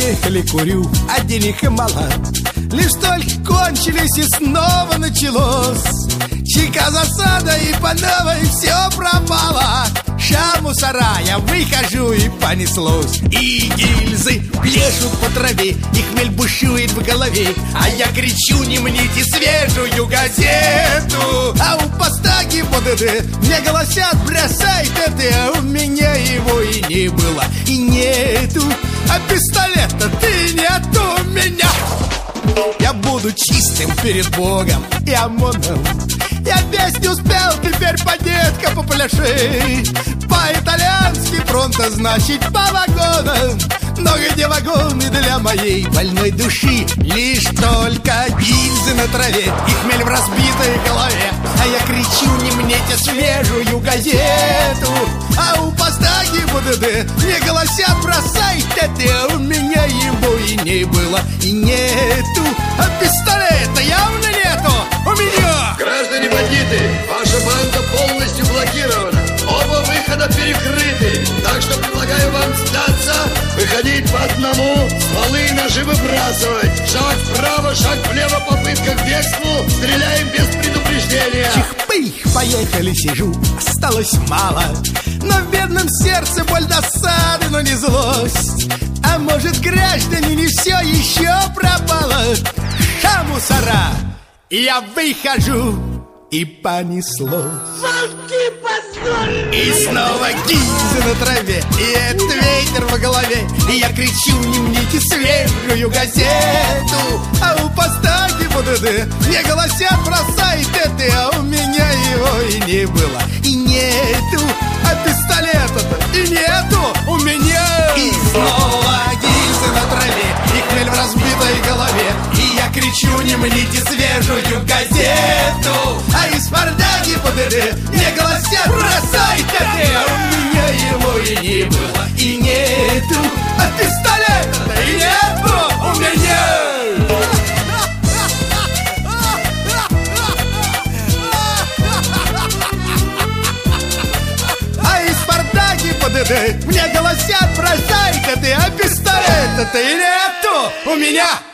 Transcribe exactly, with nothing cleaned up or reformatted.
поехали, курю, а денег и мало. Лишь только кончились и снова началось. Чека засада и по новой все пропало. Ша мусора, я выхожу и понеслось. И гильзы плещут по траве, и хмель бушует в голове. А я кричу: не мните свежую газету. А у поста ГИБДД мне голосят: бросай ТТ. А у меня его и не было, и нету. А пистолета ты нету у меня. Я буду чистым перед Богом и ОМОНом. Я весь не успел, теперь по детка попляши. По-итальянски пронто значит по вагонам. Но где вагоны для моей больной души? Лишь только гильзы на траве и хмель в разбитой голове. А я кричу: не мните свежую газету. А у поста ГИБДД мне голосят: бросай ТТ. А у меня его и не было, и нету. А пистолета явно нету у меня. Граждане бандиты, ваша банда полностью блокирована. Оба выхода перекрыты. Так что предлагаю вам сдаться, выходить по одному, стволы и ножи выбрасывать. Шаг вправо, шаг влево, попытка к бегству. Стреляем без предупреждения. Чих-пых, поехали, сижу, осталось мало. Но в бедном сердце боль досады, но не злость. А может, граждане, не все еще пропало? Ша мусора, я выхожу, и понеслось. Волки позорные! И снова гильзы на траве, и этот ветер в голове. И я кричу: не мните свежую газету. А у поста ГИБДД мне голосят: бросай ТТ. А у меня его и не было, и нету. А пистолета-то и нету у меня. И снова гильзы на траве, и хмель в разбитой голове. И я кричу: не мните свежую газету. А из форда ГИБДД мне голосят: бросай ТТ. А у меня его и не было, и нету. А пистолета-то и нету у меня. А из форда ГИБДД мне голосят: бросай ТТ. А пистолета-то и нету у меня.